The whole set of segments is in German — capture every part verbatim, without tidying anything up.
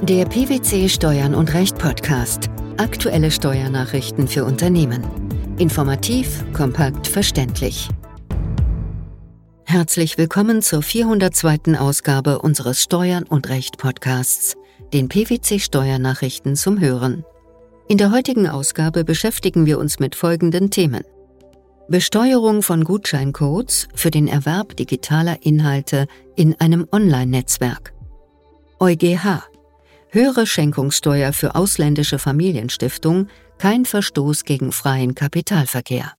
Der P W C Steuern und Recht Podcast. Aktuelle Steuernachrichten für Unternehmen. Informativ, kompakt, verständlich. Herzlich willkommen zur vierhundertzweiten Ausgabe unseres Steuern und Recht Podcasts, den P W C Steuernachrichten zum Hören. In der heutigen Ausgabe beschäftigen wir uns mit folgenden Themen: Besteuerung von Gutscheincodes für den Erwerb digitaler Inhalte in einem Online-Netzwerk. EuGH: Höhere Schenkungssteuer für ausländische Familienstiftung, kein Verstoß gegen freien Kapitalverkehr.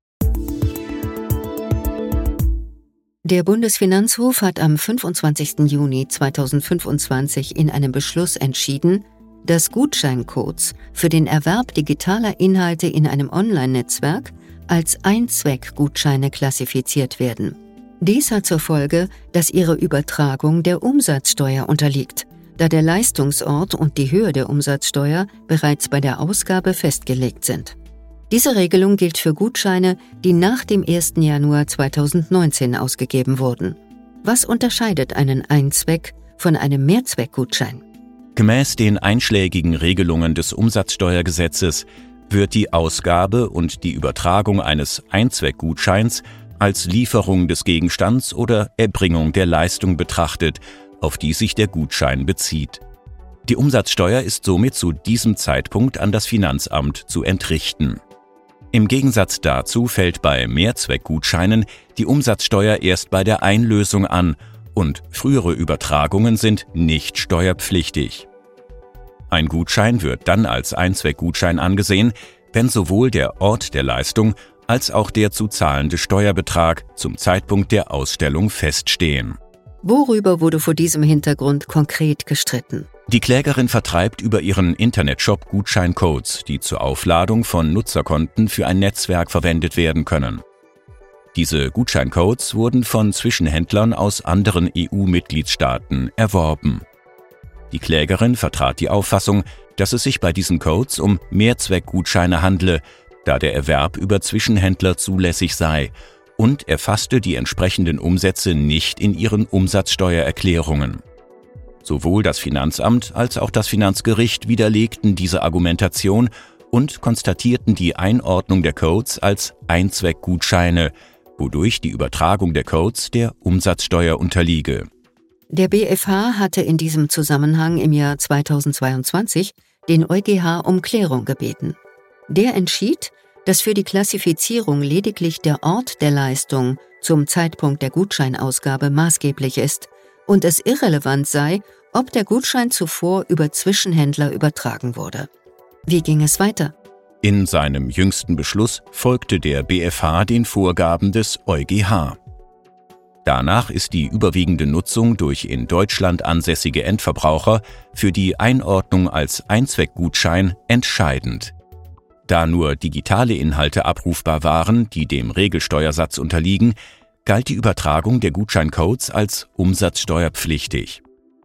Der Bundesfinanzhof hat am fünfundzwanzigsten Juni zweitausendfünfundzwanzig in einem Beschluss entschieden, dass Gutscheincodes für den Erwerb digitaler Inhalte in einem Online-Netzwerk als Einzweckgutscheine klassifiziert werden. Dies hat zur Folge, dass ihre Übertragung der Umsatzsteuer unterliegt, da der Leistungsort und die Höhe der Umsatzsteuer bereits bei der Ausgabe festgelegt sind. Diese Regelung gilt für Gutscheine, die nach dem ersten Januar zweitausendneunzehn ausgegeben wurden. Was unterscheidet einen Einzweck von einem Mehrzweckgutschein? Gemäß den einschlägigen Regelungen des Umsatzsteuergesetzes wird die Ausgabe und die Übertragung eines Einzweckgutscheins als Lieferung des Gegenstands oder Erbringung der Leistung betrachtet, auf die sich der Gutschein bezieht. Die Umsatzsteuer ist somit zu diesem Zeitpunkt an das Finanzamt zu entrichten. Im Gegensatz dazu fällt bei Mehrzweckgutscheinen die Umsatzsteuer erst bei der Einlösung an und frühere Übertragungen sind nicht steuerpflichtig. Ein Gutschein wird dann als Einzweckgutschein angesehen, wenn sowohl der Ort der Leistung als auch der zu zahlende Steuerbetrag zum Zeitpunkt der Ausstellung feststehen. Worüber wurde vor diesem Hintergrund konkret gestritten? Die Klägerin vertreibt über ihren Internetshop Gutscheincodes, die zur Aufladung von Nutzerkonten für ein Netzwerk verwendet werden können. Diese Gutscheincodes wurden von Zwischenhändlern aus anderen E U-Mitgliedstaaten erworben. Die Klägerin vertrat die Auffassung, dass es sich bei diesen Codes um Mehrzweckgutscheine handle, da der Erwerb über Zwischenhändler zulässig sei, und erfasste die entsprechenden Umsätze nicht in ihren Umsatzsteuererklärungen. Sowohl das Finanzamt als auch das Finanzgericht widerlegten diese Argumentation und konstatierten die Einordnung der Codes als Einzweckgutscheine, wodurch die Übertragung der Codes der Umsatzsteuer unterliege. Der B F H hatte in diesem Zusammenhang im Jahr zweitausendzweiundzwanzig den EuGH um Klärung gebeten. Der entschied, dass für die Klassifizierung lediglich der Ort der Leistung zum Zeitpunkt der Gutscheinausgabe maßgeblich ist und es irrelevant sei, ob der Gutschein zuvor über Zwischenhändler übertragen wurde. Wie ging es weiter? In seinem jüngsten Beschluss folgte der B F H den Vorgaben des EuGH. Danach ist die überwiegende Nutzung durch in Deutschland ansässige Endverbraucher für die Einordnung als Einzweckgutschein entscheidend. Da nur digitale Inhalte abrufbar waren, die dem Regelsteuersatz unterliegen, galt die Übertragung der Gutscheincodes als umsatzsteuerpflichtig.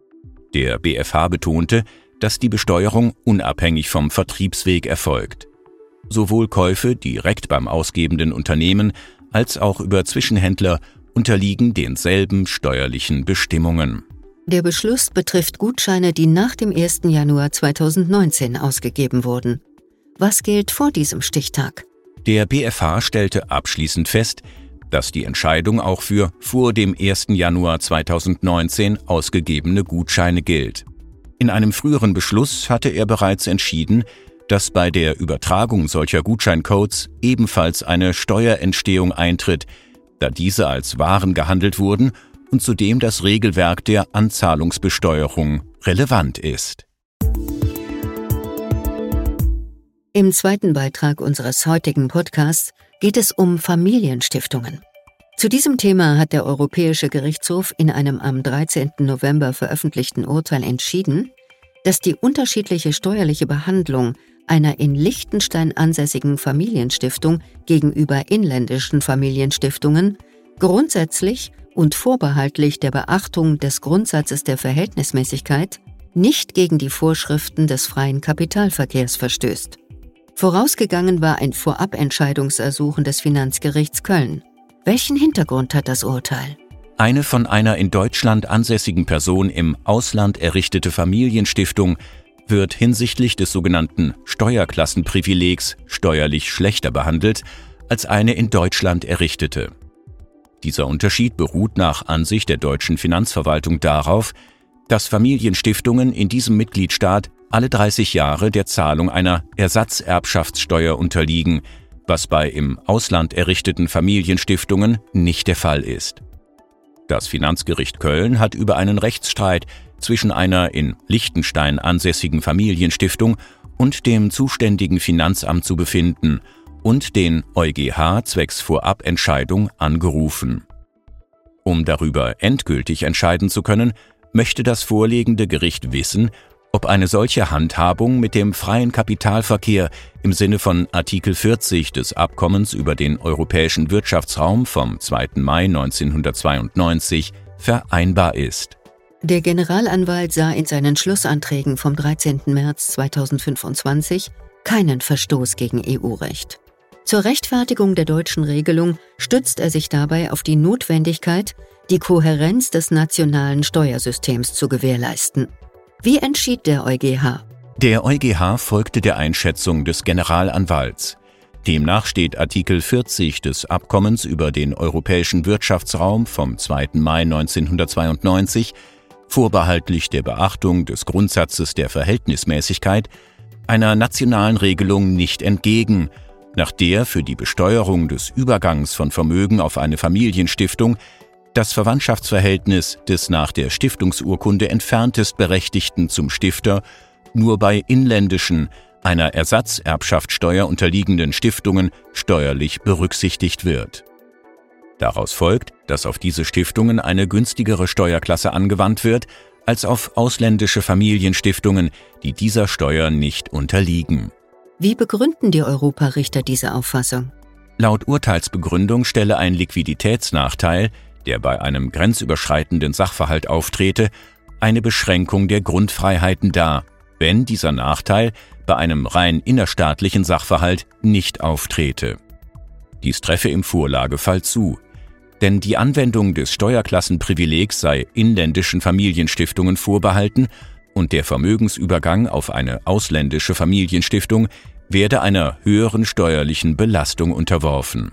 Der B F H betonte, dass die Besteuerung unabhängig vom Vertriebsweg erfolgt. Sowohl Käufe direkt beim ausgebenden Unternehmen als auch über Zwischenhändler unterliegen denselben steuerlichen Bestimmungen. Der Beschluss betrifft Gutscheine, die nach dem ersten Januar zweitausendneunzehn ausgegeben wurden. Was gilt vor diesem Stichtag? Der B F H stellte abschließend fest, dass die Entscheidung auch für vor dem ersten Januar zweitausendneunzehn ausgegebene Gutscheine gilt. In einem früheren Beschluss hatte er bereits entschieden, dass bei der Übertragung solcher Gutscheincodes ebenfalls eine Steuerentstehung eintritt, da diese als Waren gehandelt wurden und zudem das Regelwerk der Anzahlungsbesteuerung relevant ist. Im zweiten Beitrag unseres heutigen Podcasts geht es um Familienstiftungen. Zu diesem Thema hat der Europäische Gerichtshof in einem am dreizehnten November veröffentlichten Urteil entschieden, dass die unterschiedliche steuerliche Behandlung einer in Liechtenstein ansässigen Familienstiftung gegenüber inländischen Familienstiftungen grundsätzlich und vorbehaltlich der Beachtung des Grundsatzes der Verhältnismäßigkeit nicht gegen die Vorschriften des freien Kapitalverkehrs verstößt. Vorausgegangen war ein Vorabentscheidungsersuchen des Finanzgerichts Köln. Welchen Hintergrund hat das Urteil? Eine von einer in Deutschland ansässigen Person im Ausland errichtete Familienstiftung wird hinsichtlich des sogenannten Steuerklassenprivilegs steuerlich schlechter behandelt als eine in Deutschland errichtete. Dieser Unterschied beruht nach Ansicht der deutschen Finanzverwaltung darauf, dass Familienstiftungen in diesem Mitgliedstaat alle dreißig Jahre der Zahlung einer Ersatzerbschaftssteuer unterliegen, was bei im Ausland errichteten Familienstiftungen nicht der Fall ist. Das Finanzgericht Köln hat über einen Rechtsstreit zwischen einer in Liechtenstein ansässigen Familienstiftung und dem zuständigen Finanzamt zu befinden und den EuGH zwecks Vorabentscheidung angerufen. Um darüber endgültig entscheiden zu können, möchte das vorliegende Gericht wissen, ob eine solche Handhabung mit dem freien Kapitalverkehr im Sinne von Artikel vierzig des Abkommens über den Europäischen Wirtschaftsraum vom zweiten Mai neunzehnhundertzweiundneunzig vereinbar ist. Der Generalanwalt sah in seinen Schlussanträgen vom dreizehnten März zweitausendfünfundzwanzig keinen Verstoß gegen E U-Recht. Zur Rechtfertigung der deutschen Regelung stützt er sich dabei auf die Notwendigkeit, die Kohärenz des nationalen Steuersystems zu gewährleisten. Wie entschied der EuGH? Der EuGH folgte der Einschätzung des Generalanwalts. Demnach steht Artikel vierzig des Abkommens über den Europäischen Wirtschaftsraum vom zweiten Mai neunzehnhundertzweiundneunzig, vorbehaltlich der Beachtung des Grundsatzes der Verhältnismäßigkeit, einer nationalen Regelung nicht entgegen, nach der für die Besteuerung des Übergangs von Vermögen auf eine Familienstiftung das Verwandtschaftsverhältnis des nach der Stiftungsurkunde entferntest Berechtigten zum Stifter nur bei inländischen, einer Ersatzerbschaftssteuer unterliegenden Stiftungen steuerlich berücksichtigt wird. Daraus folgt, dass auf diese Stiftungen eine günstigere Steuerklasse angewandt wird als auf ausländische Familienstiftungen, die dieser Steuer nicht unterliegen. Wie begründen die Europarichter diese Auffassung? Laut Urteilsbegründung stelle ein Liquiditätsnachteil, der bei einem grenzüberschreitenden Sachverhalt auftrete, eine Beschränkung der Grundfreiheiten dar, wenn dieser Nachteil bei einem rein innerstaatlichen Sachverhalt nicht auftrete. Dies treffe im Vorlagefall zu, denn die Anwendung des Steuerklassenprivilegs sei inländischen Familienstiftungen vorbehalten und der Vermögensübergang auf eine ausländische Familienstiftung werde einer höheren steuerlichen Belastung unterworfen.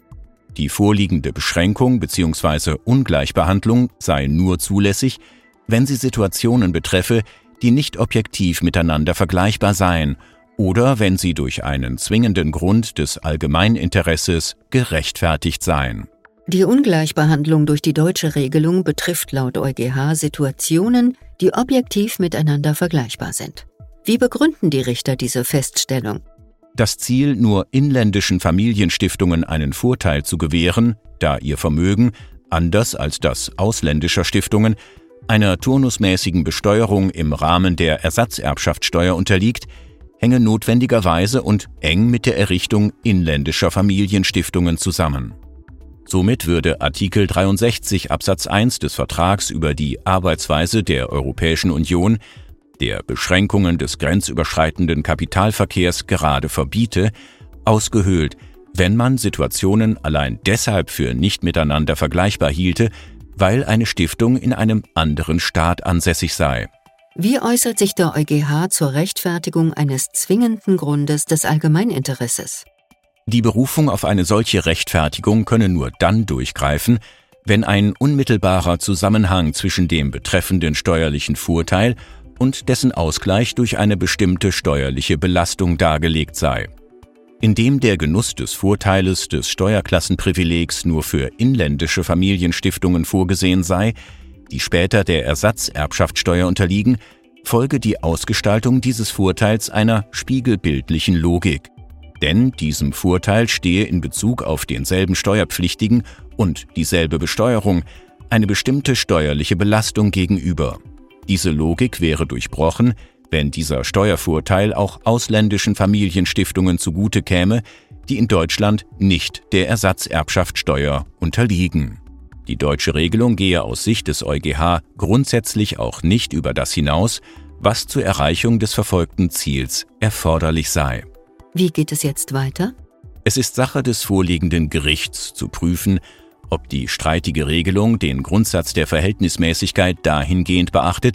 Die vorliegende Beschränkung bzw. Ungleichbehandlung sei nur zulässig, wenn sie Situationen betreffe, die nicht objektiv miteinander vergleichbar seien oder wenn sie durch einen zwingenden Grund des Allgemeininteresses gerechtfertigt seien. Die Ungleichbehandlung durch die deutsche Regelung betrifft laut EuGH Situationen, die objektiv miteinander vergleichbar sind. Wie begründen die Richter diese Feststellung? Das Ziel, nur inländischen Familienstiftungen einen Vorteil zu gewähren, da ihr Vermögen, anders als das ausländischer Stiftungen, einer turnusmäßigen Besteuerung im Rahmen der Ersatzerbschaftssteuer unterliegt, hänge notwendigerweise und eng mit der Errichtung inländischer Familienstiftungen zusammen. Somit würde Artikel dreiundsechzig Absatz eins des Vertrags über die Arbeitsweise der Europäischen Union, der Beschränkungen des grenzüberschreitenden Kapitalverkehrs gerade verbiete, ausgehöhlt, wenn man Situationen allein deshalb für nicht miteinander vergleichbar hielte, weil eine Stiftung in einem anderen Staat ansässig sei. Wie äußert sich der EuGH zur Rechtfertigung eines zwingenden Grundes des Allgemeininteresses? Die Berufung auf eine solche Rechtfertigung könne nur dann durchgreifen, wenn ein unmittelbarer Zusammenhang zwischen dem betreffenden steuerlichen Vorteil und dessen Ausgleich durch eine bestimmte steuerliche Belastung dargelegt sei. Indem der Genuss des Vorteiles des Steuerklassenprivilegs nur für inländische Familienstiftungen vorgesehen sei, die später der Ersatzerbschaftssteuer unterliegen, folge die Ausgestaltung dieses Vorteils einer spiegelbildlichen Logik. Denn diesem Vorteil stehe in Bezug auf denselben Steuerpflichtigen und dieselbe Besteuerung eine bestimmte steuerliche Belastung gegenüber. Diese Logik wäre durchbrochen, wenn dieser Steuervorteil auch ausländischen Familienstiftungen zugute käme, die in Deutschland nicht der Ersatzerbschaftssteuer unterliegen. Die deutsche Regelung gehe aus Sicht des EuGH grundsätzlich auch nicht über das hinaus, was zur Erreichung des verfolgten Ziels erforderlich sei. Wie geht es jetzt weiter? Es ist Sache des vorliegenden Gerichts zu prüfen, ob die streitige Regelung den Grundsatz der Verhältnismäßigkeit dahingehend beachtet,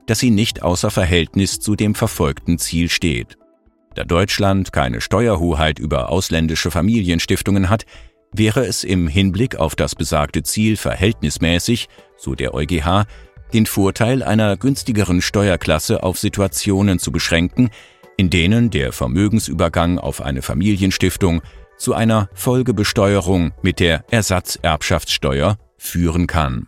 dass sie nicht außer Verhältnis zu dem verfolgten Ziel steht. Da Deutschland keine Steuerhoheit über ausländische Familienstiftungen hat, wäre es im Hinblick auf das besagte Ziel verhältnismäßig, so der EuGH, den Vorteil einer günstigeren Steuerklasse auf Situationen zu beschränken, in denen der Vermögensübergang auf eine Familienstiftung zu einer Folgebesteuerung mit der Ersatzerbschaftssteuer führen kann.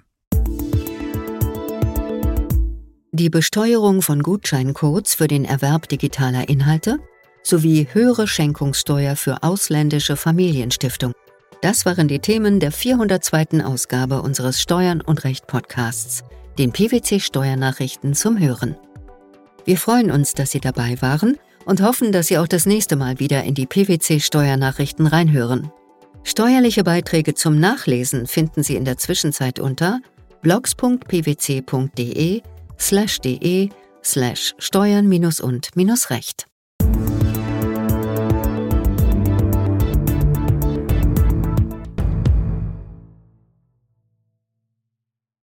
Die Besteuerung von Gutscheincodes für den Erwerb digitaler Inhalte sowie höhere Schenkungssteuer für ausländische Familienstiftungen. Das waren die Themen der vierhundertzweiten Ausgabe unseres Steuern und Recht Podcasts, den P W C Steuernachrichten zum Hören. Wir freuen uns, dass Sie dabei waren und hoffen, dass Sie auch das nächste Mal wieder in die P W C Steuernachrichten reinhören. Steuerliche Beiträge zum Nachlesen finden Sie in der Zwischenzeit unter blogs.pwc.de slash de slash steuern minus und minus recht.